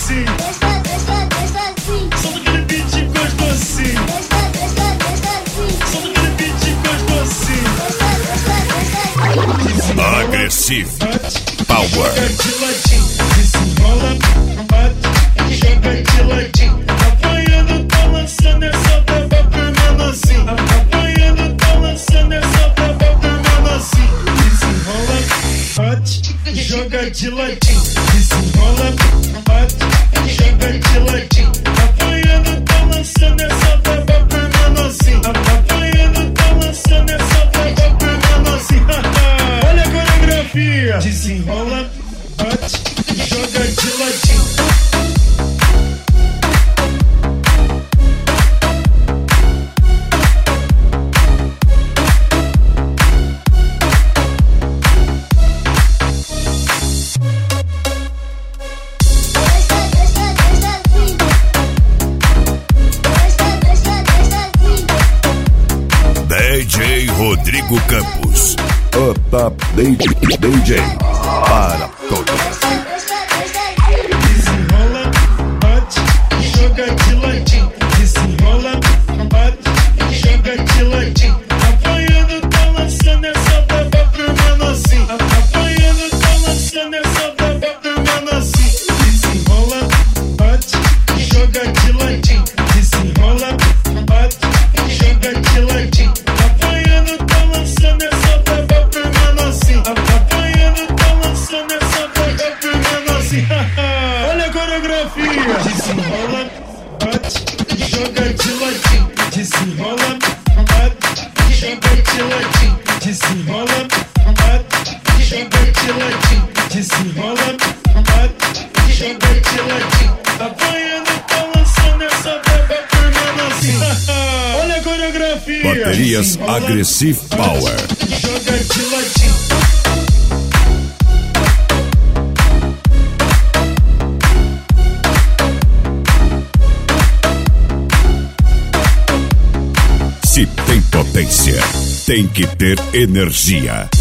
assim. Solta aquele beat gostosinho. Solta aquele beat gostosinho. Agressive Power. Joga de ladinho, desenrola, bate, joga de ladinho. Apanhando, tá lançando essa braba pro menorzinho. Apanhando, tá lançando essa braba pro menorzinho. Desenrola, bate, joga de ladinho. Desenrola, bate, joga de ladinho. Apanhando, tá lançando essa braba pro menorzinho. Apanhando, tá lançando essa braba pro menorzinho. Olha a coreografia. Desenrola, bate, joga de ladinho. DJ Rodrigo Campos, o top DJ para todos. Desenrola, bate, joga de ladinho. Desenrola, bate, joga de ladinho. Apanhando, tá lançando essa braba pro menorzinho. Apanhando, tá lançando essa braba pro menorzinho. Desenrola, bate, joga de ladinho. Desenrola, bate, joga de ladinho. Apanhando, tá lançando essa braba pro menorzinho. Apanhando, tá lançando essa braba pro menorzinho. Olha a coreografia. Desenrola, bate, joga de ladinho. Desenrola, bate, joga de ladinho. Desenrola, bate, joga de ladinho. Desenrola, bate, joga de ladinho. Apanhando, tá lançando essa braba pro menorzinho. Olha a coreografia. Baterias Desenrola, Aggressive Power. joga de ladinho. Se tem potência, tem que ter energia.